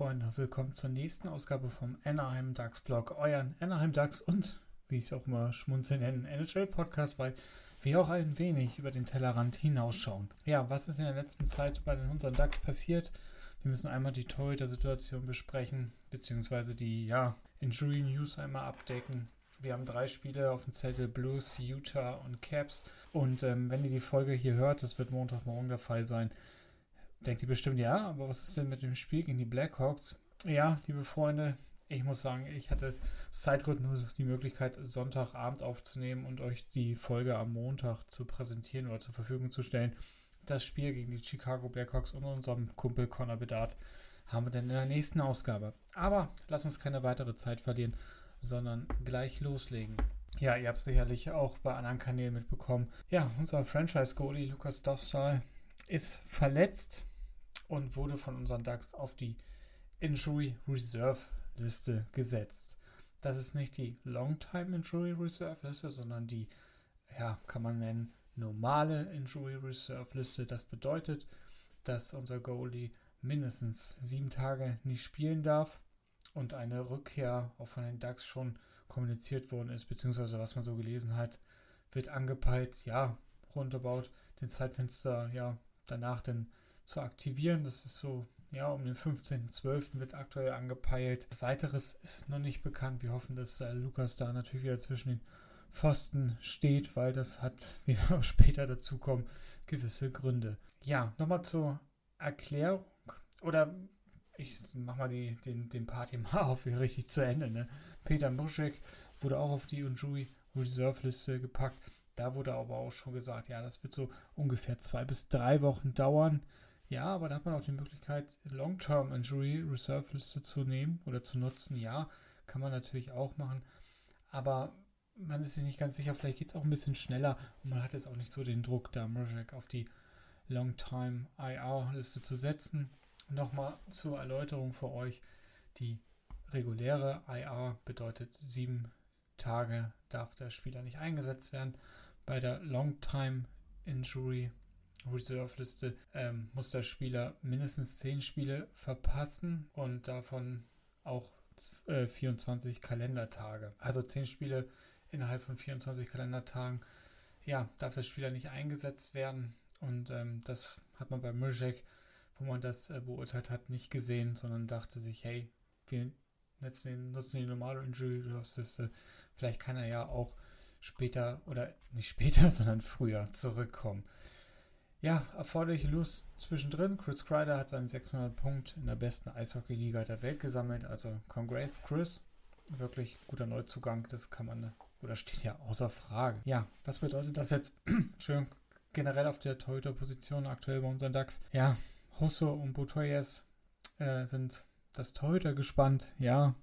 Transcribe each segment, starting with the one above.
Freunde, willkommen zur nächsten Ausgabe vom Anaheim Ducks Blog, euren Anaheim Ducks und, wie ich es auch immer schmunzeln nenne, NHL-Podcast, weil wir auch ein wenig über den Tellerrand hinausschauen. Ja, was ist in der letzten Zeit bei unseren Ducks passiert? Wir müssen einmal die Torhüter-Situation besprechen, beziehungsweise die Injury News einmal abdecken. Wir haben 3 Spiele auf dem Zettel, Blues, Utah und Caps. Und wenn ihr die Folge hier hört, das wird Montagmorgen der Fall sein, denkt ihr bestimmt, ja, aber was ist denn mit dem Spiel gegen die Blackhawks? Ja, liebe Freunde, ich muss sagen, ich hatte Zeitrhythmus die Möglichkeit, Sonntagabend aufzunehmen und euch die Folge am Montag zu präsentieren oder zur Verfügung zu stellen. Das Spiel gegen die Chicago Blackhawks und unserem Kumpel Connor Bedard haben wir dann in der nächsten Ausgabe. Aber lasst uns keine weitere Zeit verlieren, sondern gleich loslegen. Ja, ihr habt es sicherlich auch bei anderen Kanälen mitbekommen. Ja, unser Franchise-Goalie Lukas Dostal ist verletzt und wurde von unseren Ducks auf die Injury Reserve Liste gesetzt. Das ist nicht die Long-Time Injury Reserve Liste, sondern die, kann man nennen, normale Injury Reserve Liste. Das bedeutet, dass unser Goalie mindestens 7 Tage nicht spielen darf und eine Rückkehr auch von den Ducks schon kommuniziert worden ist, beziehungsweise was man so gelesen hat, wird angepeilt, roundabout den Zeitfenster, danach dann zu aktivieren. Das ist so, um den 15.12. wird aktuell angepeilt. Weiteres ist noch nicht bekannt. Wir hoffen, dass Lukas da natürlich wieder zwischen den Pfosten steht, weil das hat, wie wir auch später dazu kommen, gewisse Gründe. Ja, nochmal zur Erklärung, oder ich mach mal den Part hier mal auf, wie richtig zu Ende. Ne? Peter Mrazek wurde auch auf die Injury Reserve Liste gepackt. Da wurde aber auch schon gesagt, das wird so ungefähr 2 bis 3 Wochen dauern. Ja, aber da hat man auch die Möglichkeit, Long-Term Injury Reserve Liste zu nehmen oder zu nutzen. Ja, kann man natürlich auch machen. Aber man ist sich nicht ganz sicher, vielleicht geht es auch ein bisschen schneller und man hat jetzt auch nicht so den Druck, da Mrazek auf die Long-Time IR Liste zu setzen. Nochmal zur Erläuterung für euch. Die reguläre IR bedeutet 7 Tage darf der Spieler nicht eingesetzt werden. Bei der Long-Time Injury Reserve Liste muss der Spieler mindestens 10 Spiele verpassen und davon auch 24 Kalendertage. Also 10 Spiele innerhalb von 24 Kalendertagen, darf der Spieler nicht eingesetzt werden. Und das hat man bei Mrazek, wo man das beurteilt hat, nicht gesehen, sondern dachte sich, hey, wir nutzen die normale Injury Reserve Liste. Vielleicht kann er ja auch später, oder nicht später, sondern früher zurückkommen. Ja, erforderliche Lust zwischendrin. Chris Kreider hat seinen 600 Punkt in der besten Eishockey-Liga der Welt gesammelt. Also congrats, Chris. Wirklich guter Neuzugang. Das kann man, oder steht ja außer Frage. Ja, was bedeutet das jetzt? Schön generell auf der Torhüter-Position aktuell bei unseren Ducks. Ja, Husso und Boutouillas sind das Torhüter gespannt. Ja,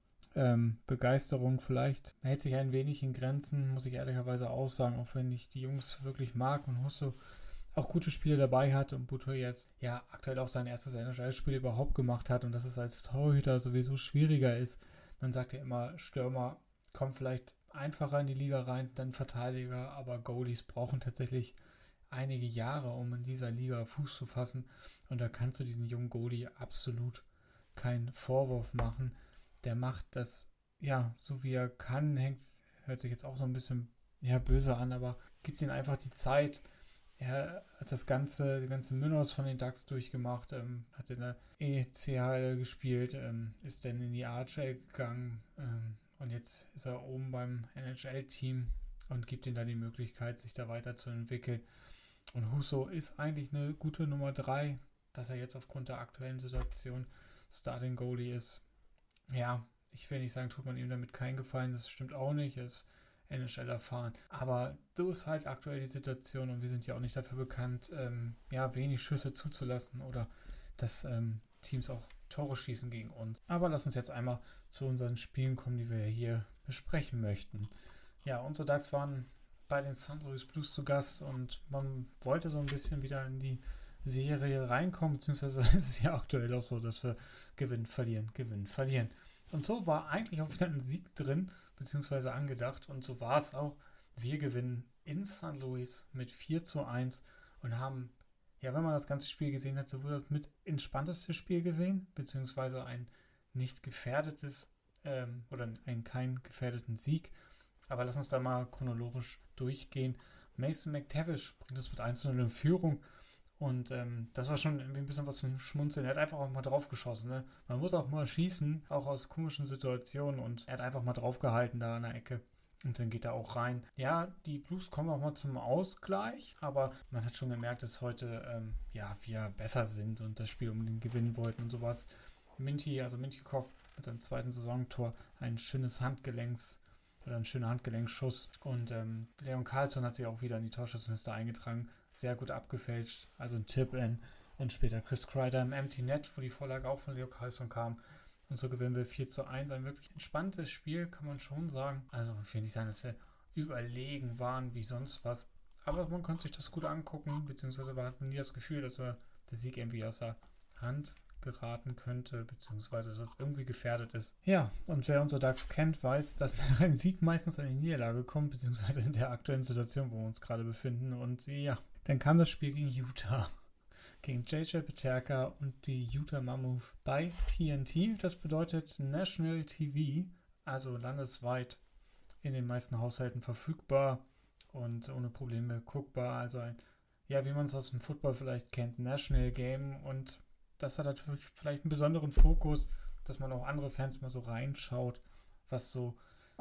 Begeisterung vielleicht hält sich ein wenig in Grenzen, muss ich ehrlicherweise auch sagen, auch wenn ich die Jungs wirklich mag und Husso auch gute Spiele dabei hat und Boutouillas aktuell auch sein erstes NHL-Spiel überhaupt gemacht hat und dass es als Torhüter sowieso schwieriger ist. Man sagt ja immer, Stürmer kommen vielleicht einfacher in die Liga rein, dann Verteidiger, aber Goalies brauchen tatsächlich einige Jahre, um in dieser Liga Fuß zu fassen, und da kannst du diesen jungen Goalie absolut keinen Vorwurf machen. Der macht das, so wie er kann, hört sich jetzt auch so ein bisschen böse an, aber gibt ihm einfach die Zeit. Er hat die ganze Minors von den Ducks durchgemacht, hat in der ECHL gespielt, ist dann in die AHL gegangen und jetzt ist er oben beim NHL-Team und gibt ihm da die Möglichkeit, sich da weiterzuentwickeln. Und Husso ist eigentlich eine gute Nummer 3, dass er jetzt aufgrund der aktuellen Situation Starting Goalie ist. Ja, ich will nicht sagen, tut man ihm damit keinen Gefallen, das stimmt auch nicht, er ist NHL erfahren. Aber so ist halt aktuell die Situation und wir sind ja auch nicht dafür bekannt, wenig Schüsse zuzulassen oder dass Teams auch Tore schießen gegen uns. Aber lass uns jetzt einmal zu unseren Spielen kommen, die wir hier besprechen möchten. Ja, unsere Ducks waren bei den St. Louis Blues zu Gast und man wollte so ein bisschen wieder in die Serie reinkommen, beziehungsweise ist es ja aktuell auch so, dass wir Gewinn, verlieren. Und so war eigentlich auch wieder ein Sieg drin, beziehungsweise angedacht, und so war es auch. Wir gewinnen in St. Louis mit 4:1 und haben ja, wenn man das ganze Spiel gesehen hat, so wurde das mit entspannteste Spiel gesehen, beziehungsweise ein nicht gefährdetes oder einen keinen gefährdeten Sieg. Aber lass uns da mal chronologisch durchgehen. Mason McTavish bringt das mit 1:0 in Führung. Und das war schon irgendwie ein bisschen was zum Schmunzeln. Er hat einfach auch mal drauf geschossen. Ne? Man muss auch mal schießen, auch aus komischen Situationen. Und er hat einfach mal draufgehalten da an der Ecke. Und dann geht er auch rein. Ja, die Blues kommen auch mal zum Ausgleich. Aber man hat schon gemerkt, dass heute wir besser sind und das Spiel unbedingt gewinnen wollten und sowas. Mintyukov mit seinem zweiten Saisontor ein schönes einen schönen Handgelenkschuss. Und Leon Karlsson hat sich auch wieder in die Torschützenliste eingetragen. Sehr gut abgefälscht. Also ein Tip-In. Und später Chris Kreider im Empty Net, wo die Vorlage auch von Leon Karlsson kam. Und so gewinnen wir 4:1. Ein wirklich entspanntes Spiel, kann man schon sagen. Also ich will nicht sagen, dass wir überlegen waren wie sonst was. Aber man konnte sich das gut angucken, beziehungsweise hat man nie das Gefühl, dass der Sieg irgendwie aus der Hand geraten könnte, beziehungsweise dass es irgendwie gefährdet ist. Ja, und wer unsere Ducks kennt, weiß, dass ein Sieg meistens an die Niederlage kommt, beziehungsweise in der aktuellen Situation, wo wir uns gerade befinden. Und ja, dann kam das Spiel gegen Utah. Gegen JJ Peterka und die Utah Mammoth bei TNT. Das bedeutet National TV, also landesweit in den meisten Haushalten verfügbar und ohne Probleme guckbar. Also wie man es aus dem Football vielleicht kennt, National Game, und das hat natürlich vielleicht einen besonderen Fokus, dass man auch andere Fans mal so reinschaut, was so,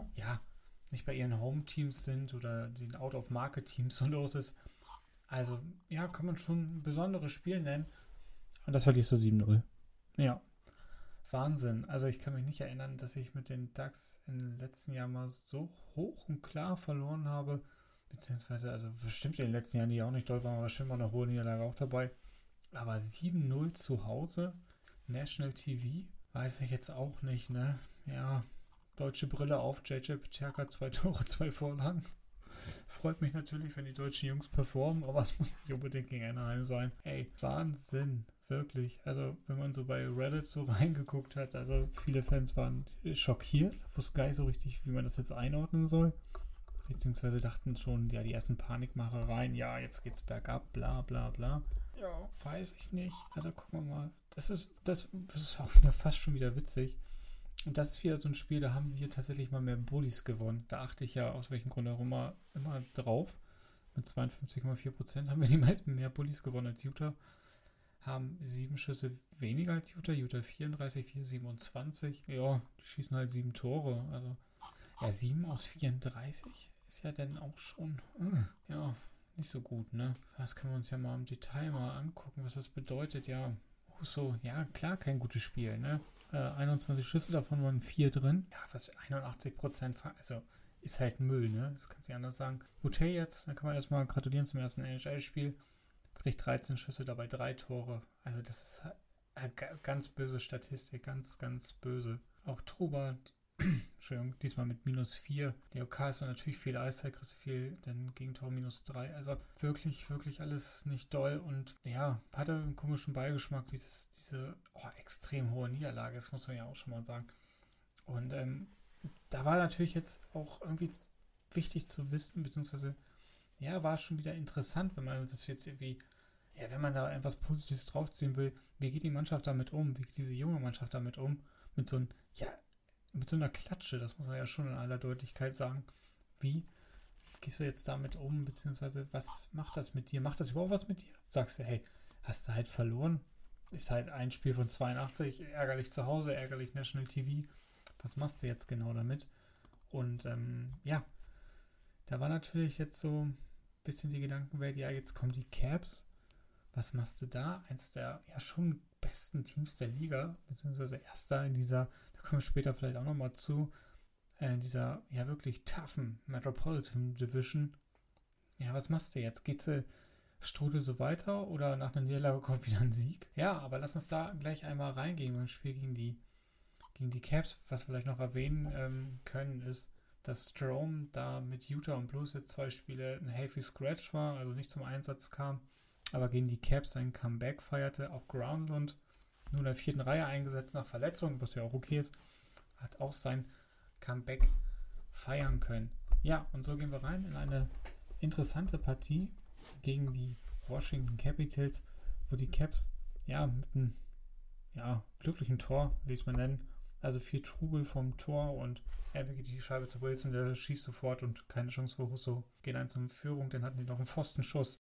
nicht bei ihren Home-Teams sind oder den Out-of-Market-Teams so los ist. Also, kann man schon ein besonderes Spiel nennen. Und das verlierst du 7:0. Ja, Wahnsinn. Also ich kann mich nicht erinnern, dass ich mit den Ducks in den letzten Jahren mal so hoch und klar verloren habe. Beziehungsweise, also bestimmt in den letzten Jahren, die auch nicht doll waren, aber bestimmt mal eine hohe Niederlage auch dabei. Aber 7:0 zu Hause, National TV, weiß ich jetzt auch nicht, ne? Ja, deutsche Brille auf, JJ Peterka, 2 Tore, 2 Vorlagen. Freut mich natürlich, wenn die deutschen Jungs performen, aber es muss nicht unbedingt gegen Anaheim sein. Ey, Wahnsinn, wirklich. Also, wenn man so bei Reddit so reingeguckt hat, also viele Fans waren schockiert, wussten gar nicht so richtig, wie man das jetzt einordnen soll. Beziehungsweise dachten schon, die ersten Panikmachereien, jetzt geht's bergab, bla bla bla. Ja, weiß ich nicht. Also gucken wir mal. Das ist auch wieder fast schon wieder witzig. Und das ist wieder so ein Spiel, da haben wir tatsächlich mal mehr Bullies gewonnen. Da achte ich ja aus welchem Grund auch immer drauf. Mit 52,4% haben wir die meisten mehr Bullies gewonnen als Utah. Haben 7 Schüsse weniger als Utah. Utah 34, 4, 27. Ja, die schießen halt 7 Tore. Also 7 aus 34 ist ja dann auch schon nicht so gut, ne? Das können wir uns ja mal im Detail mal angucken, was das bedeutet. Ja, Husso, klar, kein gutes Spiel, ne? 21 Schüsse, davon waren 4 drin. Ja, was 81%, also ist halt Müll, ne? Das kannst du nicht anders sagen. Boutte jetzt, da kann man erstmal gratulieren zum ersten NHL-Spiel. Kriegt 13 Schüsse, dabei 3 Tore. Also das ist halt ganz böse Statistik, ganz, ganz böse. Auch Truba, Entschuldigung, diesmal mit -4. Leo Carlsson natürlich viel Eiszeit, kriegst du viel, dann Gegentor -3. Also wirklich, wirklich alles nicht doll und hatte einen komischen Beigeschmack, diese extrem hohe Niederlage, das muss man ja auch schon mal sagen. Und da war natürlich jetzt auch irgendwie wichtig zu wissen, beziehungsweise war schon wieder interessant, wenn man das jetzt irgendwie, wenn man da etwas Positives draufziehen will, wie geht die Mannschaft damit um, wie geht diese junge Mannschaft damit um, mit so einer Klatsche, das muss man ja schon in aller Deutlichkeit sagen. Wie gehst du jetzt damit um, beziehungsweise was macht das mit dir? Macht das überhaupt was mit dir? Sagst du, hey, hast du halt verloren? Ist halt ein Spiel von 82, ärgerlich zu Hause, ärgerlich National TV. Was machst du jetzt genau damit? Und da war natürlich jetzt so ein bisschen die Gedankenwelt, jetzt kommen die Caps. Was machst du da? Eins der schon besten Teams der Liga, beziehungsweise erster in dieser, da kommen wir später vielleicht auch nochmal zu, in dieser wirklich toughen Metropolitan Division. Ja, was machst du jetzt? Geht's Strudel so weiter oder nach einer Niederlage kommt wieder ein Sieg? Ja, aber lass uns da gleich einmal reingehen beim Spiel gegen die Caps. Was wir vielleicht noch erwähnen können, ist, dass Strome da mit Utah und Blues jetzt 2 Spiele ein healthy Scratch war, also nicht zum Einsatz kam, aber gegen die Caps sein Comeback feierte. Auch Groundlund nur in der 4. Reihe eingesetzt nach Verletzung, was ja auch okay ist, hat auch sein Comeback feiern können. Ja, und so gehen wir rein in eine interessante Partie gegen die Washington Capitals, wo die Caps mit einem glücklichen Tor, will ich es mal nennen, also viel Trubel vom Tor und er geht die Scheibe zu Wilson, der schießt sofort und keine Chance für Husso, gehen 1 in Führung, dann hatten die noch einen Pfostenschuss.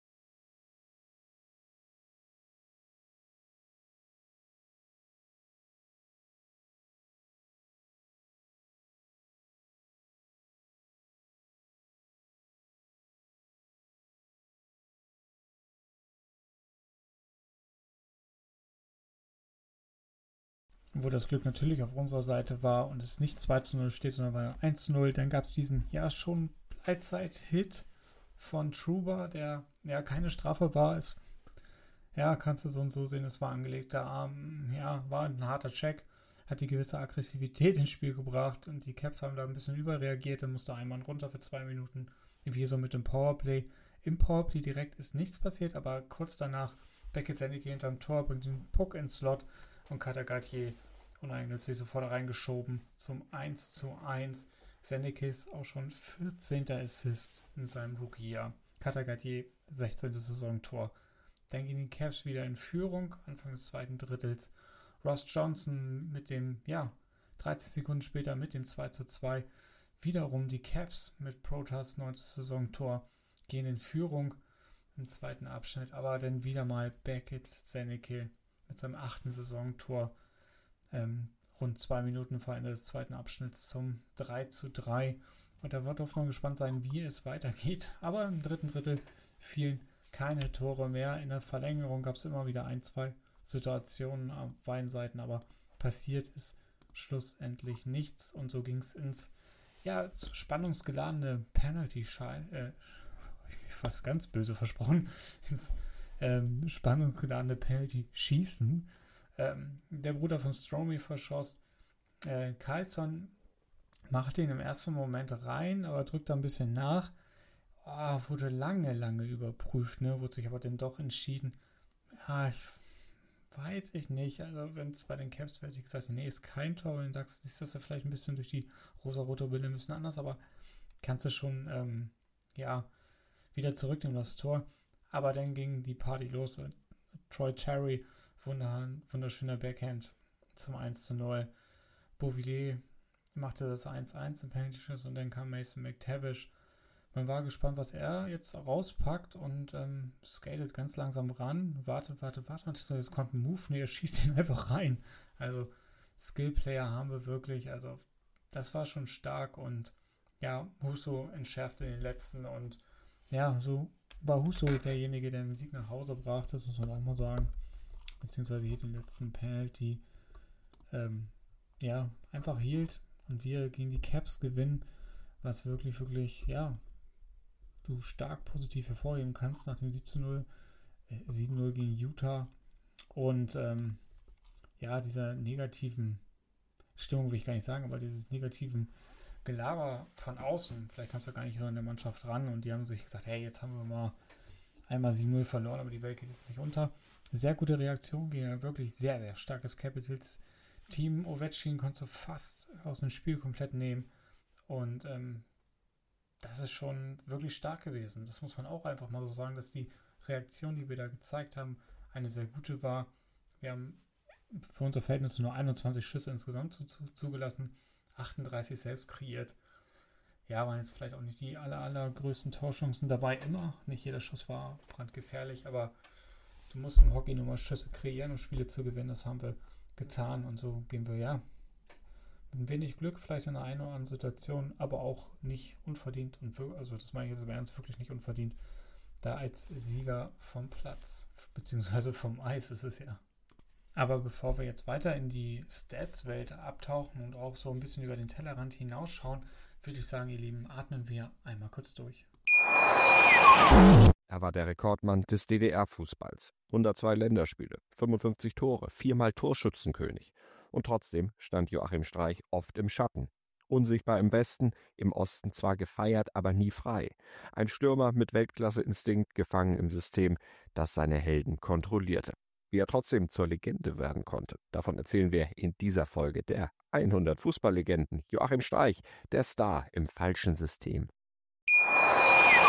Wo das Glück natürlich auf unserer Seite war und es nicht 2-0 steht, sondern war 1-0. Dann gab es diesen, schon Gleitzeit-Hit von Trouba, der keine Strafe war. Kannst du so und so sehen, es war angelegter Arm. War ein harter Check, hat die gewisse Aggressivität ins Spiel gebracht und die Caps haben da ein bisschen überreagiert. Dann musste ein Mann runter für 2 Minuten, wie so mit dem Powerplay. Im Powerplay direkt ist nichts passiert, aber kurz danach Beckett Zennike hinterm Tor, bringt den Puck ins Slot und Cutter Gauthier uneigennützig sofort reingeschoben zum 1:1. Zennike ist auch schon 14. Assist in seinem Rookie-Jahr. Cutter Gauthier 16. Saisontor. Dann gehen die Caps wieder in Führung, Anfang des zweiten Drittels. Ross Johnson mit dem, 13 Sekunden später mit dem 2:2. Wiederum die Caps mit Protas 9. Saisontor gehen in Führung im zweiten Abschnitt, aber dann wieder mal Beckett Zennike mit seinem 8. Saisontor rund 2 Minuten vor Ende des zweiten Abschnitts zum 3:3. Und da wird auf noch gespannt sein, wie es weitergeht. Aber im dritten Drittel fielen keine Tore mehr. In der Verlängerung gab es immer wieder 1-2 Situationen auf beiden Seiten, aber passiert ist schlussendlich nichts. Und so ging es ins spannungsgeladene Penalty-Scheibe, fast ganz böse versprochen, ins spannungsgeladene Penalty-Schießen. Der Bruder von Stromey verschoss. Carlson machte ihn im ersten Moment rein, aber drückt da ein bisschen nach. Wurde lange überprüft, wurde sich aber dann doch entschieden. Weiß ich nicht. Also wenn es bei den Caps wird, wie gesagt, ist kein Tor, bei den Ducks ist das ja vielleicht ein bisschen durch die rosa-rote Brille ein bisschen anders, aber kannst du schon wieder zurücknehmen, das Tor. Aber dann ging die Party los. Troy Terry, wunderschöner Backhand zum 1:0. Beauvillier machte das 1:1 im Penalty-Schuss und dann kam Mason McTavish. Man war gespannt, was er jetzt rauspackt und skatet ganz langsam ran, wartet. Und ich so, jetzt kommt ein Move, er schießt ihn einfach rein. Also Skillplayer haben wir wirklich, also das war schon stark und Husso entschärfte den letzten und so war Husso derjenige, der den Sieg nach Hause brachte, das muss man auch mal sagen. Beziehungsweise hier den letzten Penalty einfach hielt und wir gegen die Caps gewinnen, was wirklich, du stark positiv hervorheben kannst nach dem 7:0 gegen Utah und dieser negativen Stimmung will ich gar nicht sagen, aber dieses negativen Gelaber von außen, vielleicht kam es ja gar nicht so in der Mannschaft ran und die haben sich gesagt, hey, jetzt haben wir mal einmal 7:0 verloren, aber die Welt geht jetzt nicht unter. Sehr gute Reaktion gegen ein wirklich sehr, sehr starkes Capitals-Team. Ovechkin konntest du fast aus dem Spiel komplett nehmen und das ist schon wirklich stark gewesen. Das muss man auch einfach mal so sagen, dass die Reaktion, die wir da gezeigt haben, eine sehr gute war. Wir haben für unser Verhältnis nur 21 Schüsse insgesamt zugelassen, 38 selbst kreiert. Waren jetzt vielleicht auch nicht die allergrößten Torchancen dabei, immer. Nicht jeder Schuss war brandgefährlich, aber du musst im Hockey nur mal Schüsse kreieren, um Spiele zu gewinnen. Das haben wir getan und so gehen wir, mit ein wenig Glück vielleicht in einer oder anderen Situation, aber auch nicht unverdient also das meine ich jetzt im Ernst, wirklich nicht unverdient, da als Sieger vom Platz, beziehungsweise vom Eis ist es ja. Aber bevor wir jetzt weiter in die Stats-Welt abtauchen und auch so ein bisschen über den Tellerrand hinausschauen, würde ich sagen, ihr Lieben, atmen wir einmal kurz durch. Er war der Rekordmann des DDR-Fußballs. 102 Länderspiele, 55 Tore, 4-mal Torschützenkönig. Und trotzdem stand Joachim Streich oft im Schatten. Unsichtbar im Westen, im Osten zwar gefeiert, aber nie frei. Ein Stürmer mit Weltklasse-Instinkt, gefangen im System, das seine Helden kontrollierte. Wie er trotzdem zur Legende werden konnte, davon erzählen wir in dieser Folge der 100 Fußballlegenden. Joachim Streich, der Star im falschen System.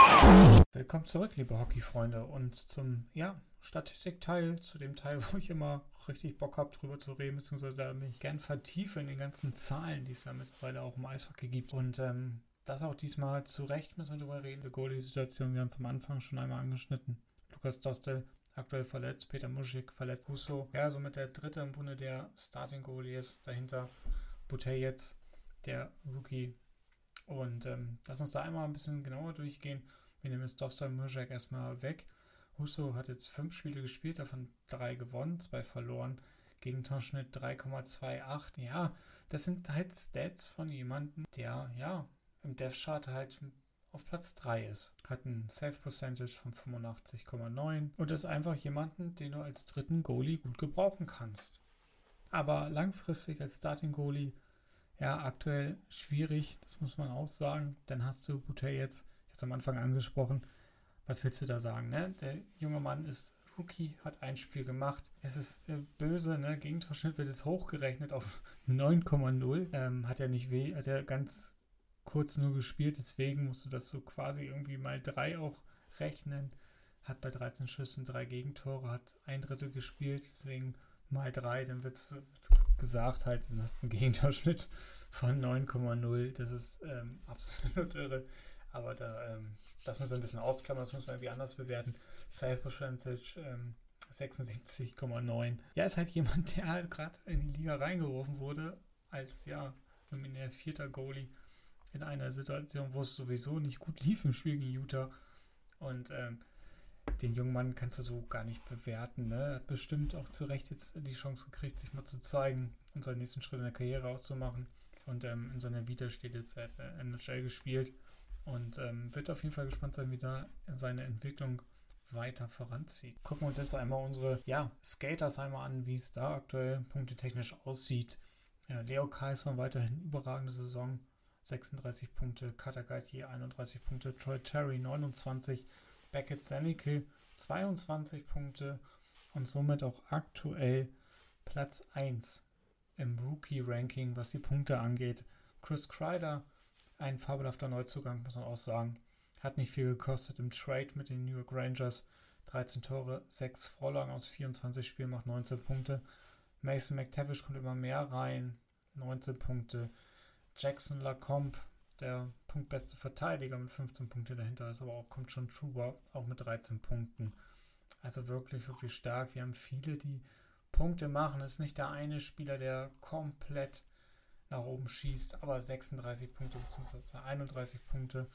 Willkommen zurück, liebe Hockeyfreunde, und zum Statistikteil, zu dem Teil, wo ich immer richtig Bock habe, drüber zu reden, beziehungsweise da mich gern vertiefe in den ganzen Zahlen, die es ja mittlerweile auch im Eishockey gibt. Und das auch diesmal zu Recht müssen wir drüber reden. Die Goalie-Situation, wir haben es am Anfang schon einmal angeschnitten. Lukas Dostal aktuell verletzt, Peter Muschig verletzt, Husso, somit der dritte im Bunde der Starting-Goalie ist. Dahinter Bouteille jetzt, der Rookie. Und lass uns da einmal ein bisschen genauer durchgehen. Wir nehmen jetzt Dostal Muschig erstmal weg. Husso hat jetzt 5 Spiele gespielt, davon 3 gewonnen, 2 verloren. Gegentorschnitt 3,28. Ja, das sind halt Stats von jemandem, der im Depth Chart halt auf Platz 3 ist. Hat ein Save Percentage von 85,9 und ist einfach jemanden, den du als dritten Goalie gut gebrauchen kannst. Aber langfristig als Starting Goalie, aktuell schwierig, das muss man auch sagen. Dann hast du Bouteille jetzt am Anfang angesprochen. Was willst du da sagen, ne? Der junge Mann ist Rookie, hat ein Spiel gemacht. Es ist böse, ne? Gegentorschnitt wird jetzt hochgerechnet auf 9,0. Hat ja ganz kurz nur gespielt, deswegen musst du das so quasi irgendwie mal 3 auch rechnen. Hat bei 13 Schüssen 3 Gegentore, hat ein Drittel gespielt, deswegen mal 3, dann wird gesagt halt, dann hast du einen Gegentorschnitt von 9,0. Das ist absolut irre. Aber das müssen wir ein bisschen ausklammern, das müssen wir irgendwie anders bewerten. Save Percentage 76,9. Ja, ist halt jemand, der halt gerade in die Liga reingeworfen wurde, als nominär 4. Goalie in einer Situation, wo es sowieso nicht gut lief im Spiel gegen Utah. Und den jungen Mann kannst du so gar nicht bewerten. Ne? Er hat bestimmt auch zu Recht jetzt die Chance gekriegt, sich mal zu zeigen und seinen nächsten Schritt in der Karriere auch zu machen. Und in seiner Vita steht jetzt, er hat NHL gespielt. Und wird auf jeden Fall gespannt sein, wie da seine Entwicklung weiter voranzieht. Gucken wir uns jetzt einmal unsere Skaters einmal an, wie es da aktuell punktetechnisch aussieht. Ja, Leo Kaiser weiterhin überragende Saison, 36 Punkte, Cutter Gauthier 31 Punkte, Troy Terry 29, Beckett Zennike 22 Punkte und somit auch aktuell Platz 1 im Rookie-Ranking, was die Punkte angeht. Chris Kreider, ein fabelhafter Neuzugang, muss man auch sagen. Hat nicht viel gekostet im Trade mit den New York Rangers. 13 Tore, 6 Vorlagen aus 24 Spielen, macht 19 Punkte. Mason McTavish kommt immer mehr rein, 19 Punkte. Jackson Lacombe, der punktbeste Verteidiger mit 15 Punkte dahinter ist, aber auch kommt schon Trouba, auch mit 13 Punkten. Also wirklich, wirklich stark. Wir haben viele, die Punkte machen. Es ist nicht der eine Spieler, der komplett nach oben schießt, aber 36 Punkte bzw. 31 Punkte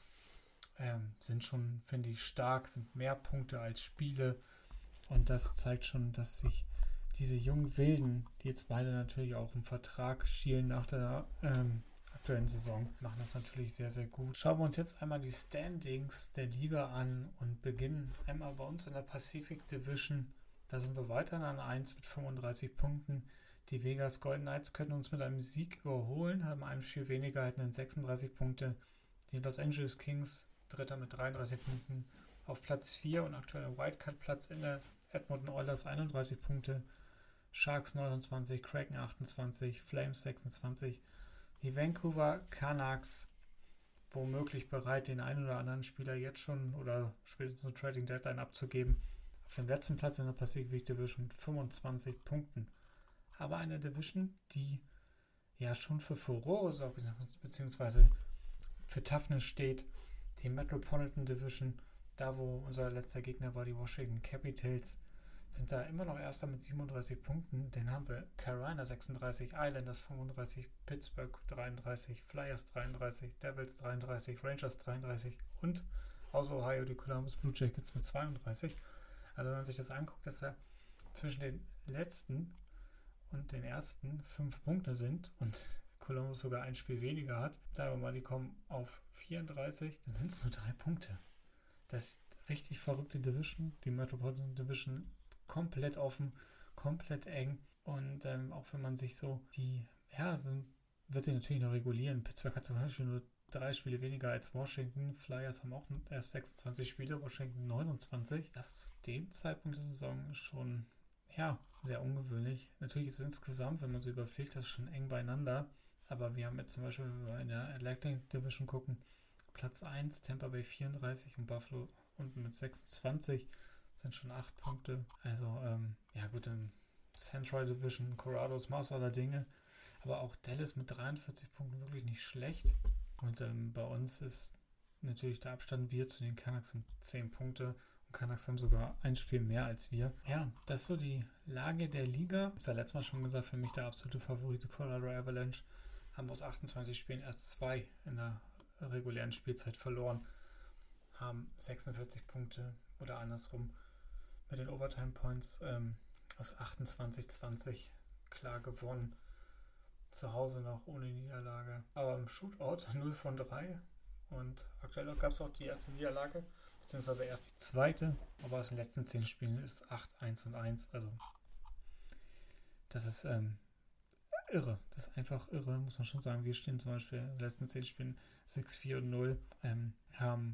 sind schon, finde ich, stark, sind mehr Punkte als Spiele und das zeigt schon, dass sich diese jungen Wilden, die jetzt beide natürlich auch im Vertrag schielen nach der aktuellen Saison, machen das natürlich sehr, sehr gut. Schauen wir uns jetzt einmal die Standings der Liga an und beginnen einmal bei uns in der Pacific Division. Da sind wir weiterhin an 1 mit 35 Punkten. Die Vegas Golden Knights können uns mit einem Sieg überholen, haben ein Spiel weniger, hatten dann 36 Punkte. Die Los Angeles Kings, Dritter mit 33 Punkten, auf Platz 4 und aktueller Wildcard-Platz in der Edmonton Oilers 31 Punkte. Sharks 29, Kraken 28, Flames 26. Die Vancouver Canucks womöglich bereit, den einen oder anderen Spieler jetzt schon oder spätestens zur Trading Deadline abzugeben. Auf dem letzten Platz in der Pacific Division mit 25 Punkten. Aber eine Division, die schon für Furore sorgt, beziehungsweise für Toughness steht. Die Metropolitan Division, da wo unser letzter Gegner war, die Washington Capitals, sind da immer noch Erster mit 37 Punkten. Den haben wir Carolina 36, Islanders 35, Pittsburgh 33, Flyers 33, Devils 33, Rangers 33 und aus Ohio die Columbus Blue Jackets mit 32. Also wenn man sich das anguckt, dass er zwischen den letzten und den ersten 5 Punkte sind und Columbus sogar ein Spiel weniger hat, sagen wir mal, die kommen auf 34, dann sind es nur 3 Punkte. Das ist richtig verrückte Division, die Metropolitan Division, komplett offen, komplett eng und auch wenn man sich so wird sich natürlich noch regulieren. Pittsburgh hat zum Beispiel nur 3 Spiele weniger als Washington. Flyers haben auch erst 26 Spiele, Washington 29. Das zu dem Zeitpunkt der Saison ist schon sehr ungewöhnlich. Natürlich ist es insgesamt, wenn man so überfliegt, das schon eng beieinander. Aber wir haben jetzt zum Beispiel, wenn wir in der Atlantic Division gucken, Platz 1, Tampa Bay 34 und Buffalo unten mit 26, sind schon 8 Punkte. Also, ja gut, im Central Division, Colorado ist Maus aller Dinge, aber auch Dallas mit 43 Punkten wirklich nicht schlecht. Und bei uns ist natürlich der Abstand, wir zu den Canucks sind 10 Punkte. Und Canucks haben sogar ein Spiel mehr als wir. Ja, das ist so die Lage der Liga. Ich habe es ja letztes Mal schon gesagt, für mich der absolute Favorit, Colorado Avalanche, haben aus 28 Spielen erst 2 in der regulären Spielzeit verloren, haben 46 Punkte oder andersrum mit den Overtime Points aus 28-20 klar gewonnen. Zu Hause noch ohne Niederlage, aber im Shootout 0 von 3 und aktuell gab es auch die erste Niederlage, beziehungsweise erst die zweite, aber aus den letzten 10 Spielen ist 8-1-1, also das ist irre, das ist einfach irre, muss man schon sagen. Wir stehen zum Beispiel in den letzten 10 Spielen 6-4-0, haben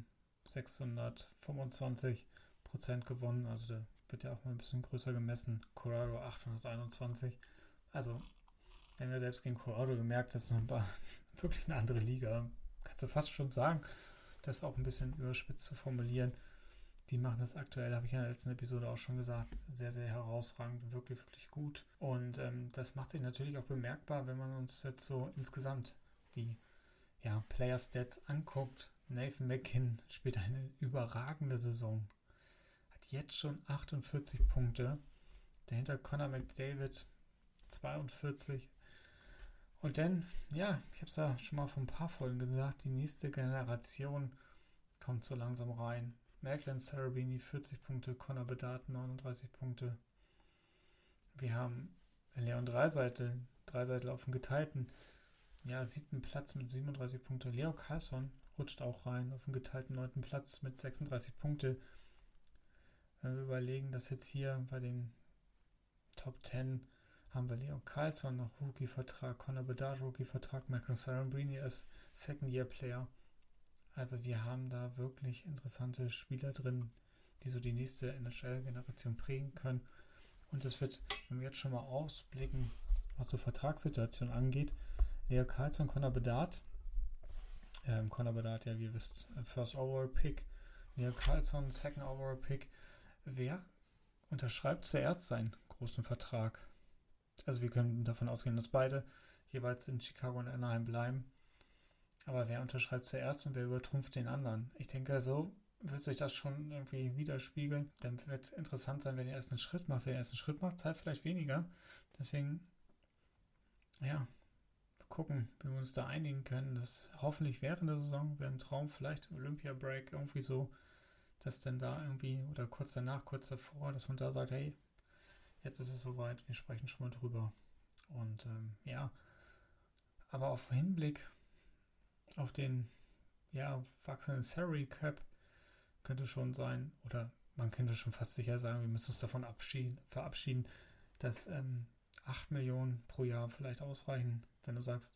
625% gewonnen, also da wird ja auch mal ein bisschen größer gemessen. Colorado 821, also wir haben ja selbst gegen Colorado gemerkt, das ist wirklich eine andere Liga. Kannst du fast schon sagen, das auch ein bisschen überspitzt zu formulieren. Die machen das aktuell, habe ich in der letzten Episode auch schon gesagt, sehr, sehr herausragend, wirklich, wirklich gut. Und das macht sich natürlich auch bemerkbar, wenn man uns jetzt so insgesamt die Player-Stats anguckt. Nathan MacKinnon spielt eine überragende Saison. Hat jetzt schon 48 Punkte. Dahinter Connor McDavid 42. Und dann, ich habe es ja schon mal vor ein paar Folgen gesagt, die nächste Generation kommt so langsam rein. Macklin Sarabini 40 Punkte, Connor Bedard 39 Punkte. Wir haben Leon Draisaitl auf dem geteilten, 7. Platz mit 37 Punkte. Leo Carlsson rutscht auch rein auf dem geteilten 9. Platz mit 36 Punkte. Wenn wir überlegen, dass jetzt hier bei den Top 10 haben wir Leon Carlsson noch Rookie-Vertrag, Connor Bedard Rookie-Vertrag, Macklin Sarabini als Second-Year-Player. Also wir haben da wirklich interessante Spieler drin, die so die nächste NHL-Generation prägen können. Und es wird, wenn wir jetzt schon mal ausblicken, was so Vertragssituation angeht, Leo Carlsson, Connor Bedard, wie ihr wisst, First Overall Pick, Leo Carlsson, Second Overall Pick. Wer unterschreibt zuerst seinen großen Vertrag? Also wir können davon ausgehen, dass beide jeweils in Chicago und Anaheim bleiben. Aber wer unterschreibt zuerst und wer übertrumpft den anderen? Ich denke, so wird sich das schon irgendwie widerspiegeln. Dann wird es interessant sein, wenn er erst einen Schritt macht. Wer den ersten Schritt macht, zahlt vielleicht weniger. Deswegen, gucken, wie wir uns da einigen können. Das hoffentlich während der Saison wäre ein Traum, vielleicht Olympia-Break, irgendwie so, dass dann da irgendwie, oder kurz danach, kurz davor, dass man da sagt, hey, jetzt ist es soweit, wir sprechen schon mal drüber. Und aber auf Hinblick auf den wachsenden Salary Cap könnte schon sein, oder man könnte schon fast sicher sagen, wir müssen uns davon verabschieden, dass 8 Millionen pro Jahr vielleicht ausreichen, wenn du sagst,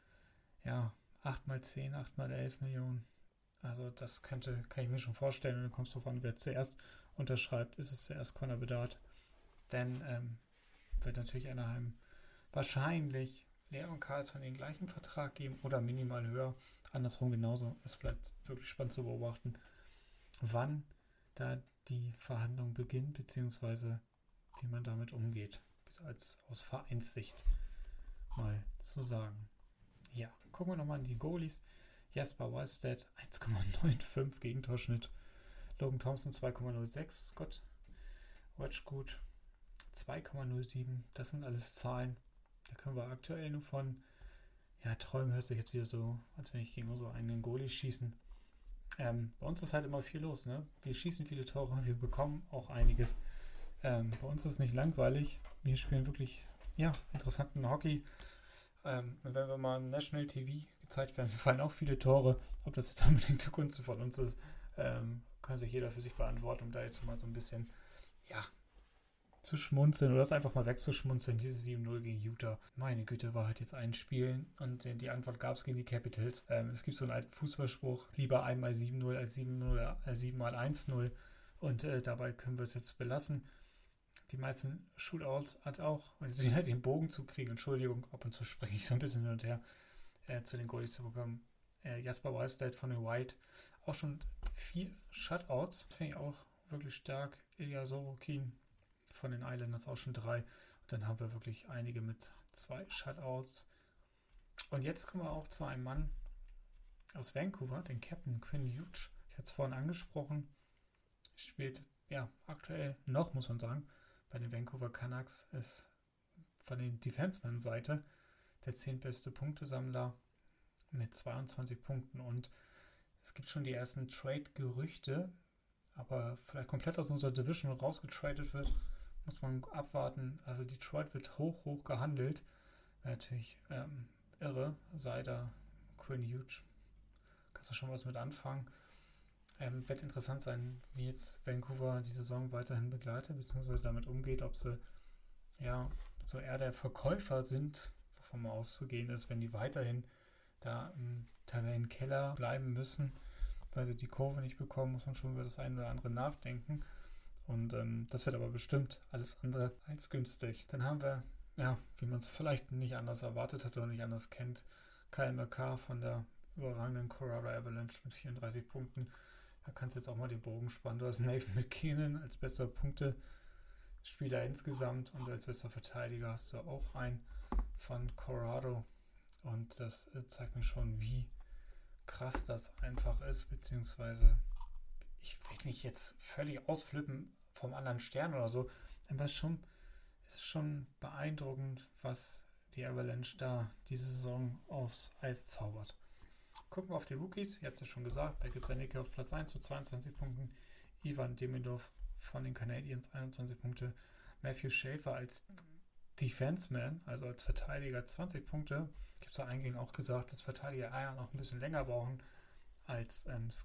8 mal 10, 8 mal 11 Millionen. Also das kann ich mir schon vorstellen, und dann kommst du drauf an, wer zuerst unterschreibt. Ist es zuerst Connor Bedard? Dann wird natürlich Anaheim wahrscheinlich Leon Carlsson den gleichen Vertrag geben oder minimal höher. Andersrum genauso. Es bleibt wirklich spannend zu beobachten, wann da die Verhandlung beginnt, beziehungsweise wie man damit umgeht. Aus Vereinssicht mal zu sagen. Ja, gucken wir nochmal an die Goalies. Jesper Wallstedt 1,95 Gegentorschnitt. Logan Thompson 2,06. Scott Wedgwood 2,07. Das sind alles Zahlen. Da können wir aktuell nur von träumen, hört sich jetzt wieder so, als wenn ich gegen unsere eigenen Goalies schießen. Bei uns ist halt immer viel los, ne? Wir schießen viele Tore, wir bekommen auch einiges. Bei uns ist es nicht langweilig. Wir spielen wirklich, interessanten Hockey. Und wenn wir mal im National TV gezeigt werden, fallen auch viele Tore. Ob das jetzt unbedingt zugunsten von uns ist, kann sich jeder für sich beantworten, um da jetzt mal so ein bisschen, zu schmunzeln oder das einfach mal wegzuschmunzeln. Dieses 7-0 gegen Utah. Meine Güte, war halt jetzt ein Spiel und die Antwort gab es gegen die Capitals. Es gibt so einen alten Fußballspruch, lieber einmal 7-0 als 7-mal 1-0 und dabei können wir es jetzt belassen. Die meisten Shootouts hat auch, und jetzt wieder den Bogen zu kriegen, Entschuldigung, ab und zu springe ich so ein bisschen hin und her, zu den Goalies zu bekommen. Jasper Wallstedt von den Wild auch schon 4 Shutouts. Finde ich auch wirklich stark. Ilya Sorokin von den Islanders auch schon 3. Und dann haben wir wirklich einige mit 2 Shutouts. Und jetzt kommen wir auch zu einem Mann aus Vancouver, den Captain Quinn Hughes. Ich hatte es vorhin angesprochen. Spielt aktuell noch, muss man sagen, bei den Vancouver Canucks, ist von den Defenseman-Seite der 10. beste Punktesammler mit 22 Punkten. Und es gibt schon die ersten Trade-Gerüchte, aber vielleicht komplett aus unserer Division rausgetradet wird, muss man abwarten. Also Detroit wird hoch gehandelt. Natürlich irre, sei da Quinn Hughes. Kannst du schon was mit anfangen. Wird interessant sein, wie jetzt Vancouver die Saison weiterhin begleitet, beziehungsweise damit umgeht, ob sie so eher der Verkäufer sind, wovon man auszugehen ist, wenn die weiterhin da im Tabellenkeller bleiben müssen, weil sie die Kurve nicht bekommen, muss man schon über das eine oder andere nachdenken. Und das wird aber bestimmt alles andere als günstig. Dann haben wir, wie man es vielleicht nicht anders erwartet hat oder nicht anders kennt, Kyle McCarr von der überragenden Colorado Avalanche mit 34 Punkten. Da kannst du jetzt auch mal den Bogen spannen. Du hast Nathan MacKinnon als bester Punktespieler insgesamt und als bester Verteidiger hast du auch einen von Colorado. Und das zeigt mir schon, wie krass das einfach ist, beziehungsweise ich will nicht jetzt völlig ausflippen vom anderen Stern oder so, aber es ist schon beeindruckend, was die Avalanche da diese Saison aufs Eis zaubert. Gucken wir auf die Rookies, jetzt ist schon gesagt, Beckett Zanicki auf Platz 1 mit 22 Punkten, Ivan Demidov von den Canadiens 21 Punkte, Matthew Schaefer als Defenseman, also als Verteidiger 20 Punkte. Ich habe es ja eingehend auch gesagt, dass Verteidiger noch ein bisschen länger brauchen als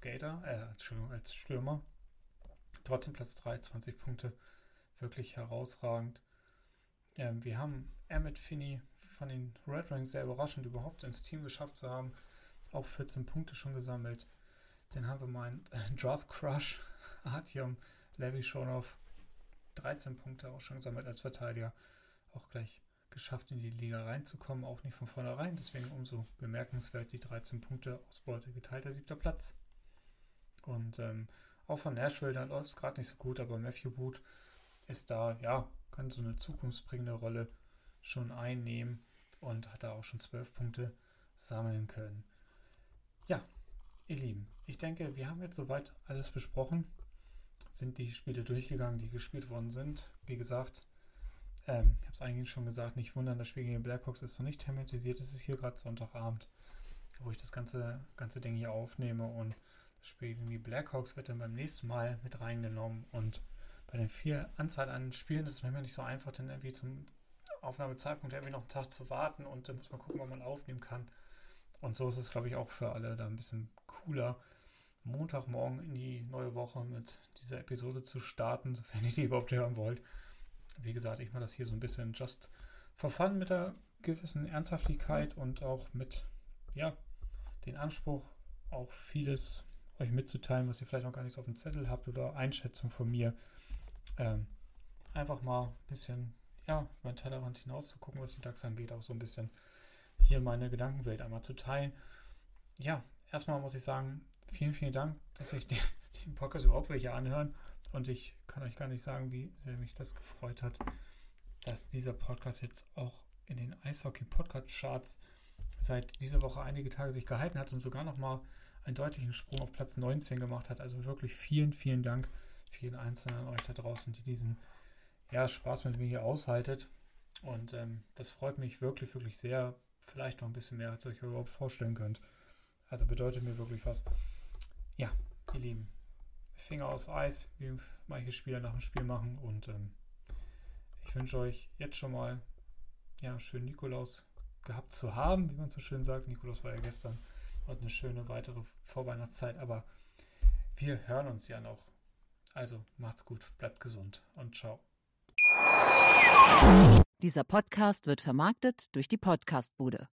als Stürmer. Trotzdem Platz 3, 20 Punkte, wirklich herausragend. Wir haben Emmett Finney von den Red Wings, sehr überraschend überhaupt ins Team geschafft zu haben, auch 14 Punkte schon gesammelt. Dann haben wir meinen Draft Crush, Artyom Levishonov, 13 Punkte auch schon gesammelt als Verteidiger, auch gleich geschafft in die Liga reinzukommen, auch nicht von vornherein, deswegen umso bemerkenswert die 13 Punkte Ausbeute, geteilter 7. Platz. Und auch von Nashville, da läuft es gerade nicht so gut, aber Matthew Boot ist da, kann so eine zukunftsbringende Rolle schon einnehmen und hat da auch schon 12 Punkte sammeln können. Ja, ihr Lieben, ich denke, wir haben jetzt soweit alles besprochen, sind die Spiele durchgegangen, die gespielt worden sind. Wie gesagt, ich habe es eigentlich schon gesagt, nicht wundern, das Spiel gegen die Blackhawks ist noch nicht thematisiert, es ist hier gerade Sonntagabend, wo ich das ganze Ding hier aufnehme, und das Spiel gegen die Blackhawks wird dann beim nächsten Mal mit reingenommen, und bei den 4 Anzahl an Spielen ist es manchmal nicht so einfach, dann irgendwie zum Aufnahmezeitpunkt irgendwie noch einen Tag zu warten, und dann muss man gucken, ob man aufnehmen kann. Und so ist es, glaube ich, auch für alle da ein bisschen cooler, Montagmorgen in die neue Woche mit dieser Episode zu starten, sofern ihr die überhaupt hören wollt. Wie gesagt, ich mache das hier so ein bisschen just for fun mit der gewissen Ernsthaftigkeit und auch mit, den Anspruch, auch vieles euch mitzuteilen, was ihr vielleicht noch gar nicht so auf dem Zettel habt oder Einschätzung von mir. Einfach mal ein bisschen, über den Tellerrand hinaus zu gucken, was die Ducks angeht, auch so ein bisschen hier meine Gedankenwelt einmal zu teilen. Ja, erstmal muss ich sagen, vielen, vielen Dank, dass euch den Podcast überhaupt welche anhören, und ich kann euch gar nicht sagen, wie sehr mich das gefreut hat, dass dieser Podcast jetzt auch in den Eishockey-Podcast-Charts seit dieser Woche einige Tage sich gehalten hat und sogar nochmal einen deutlichen Sprung auf Platz 19 gemacht hat. Also wirklich vielen, vielen Dank für jeden Einzelnen an euch da draußen, die diesen Spaß mit mir hier aushaltet. Und das freut mich wirklich, wirklich sehr. Vielleicht noch ein bisschen mehr, als ihr euch überhaupt vorstellen könnt. Also bedeutet mir wirklich was. Ja, ihr Lieben, Finger aus Eis, wie manche Spieler nach dem Spiel machen. Und ich wünsche euch jetzt schon mal schönen Nikolaus gehabt zu haben, wie man so schön sagt. Nikolaus war ja gestern. Und eine schöne weitere Vorweihnachtszeit. Aber wir hören uns ja noch. Also macht's gut, bleibt gesund und ciao. Dieser Podcast wird vermarktet durch die Podcast-Bude.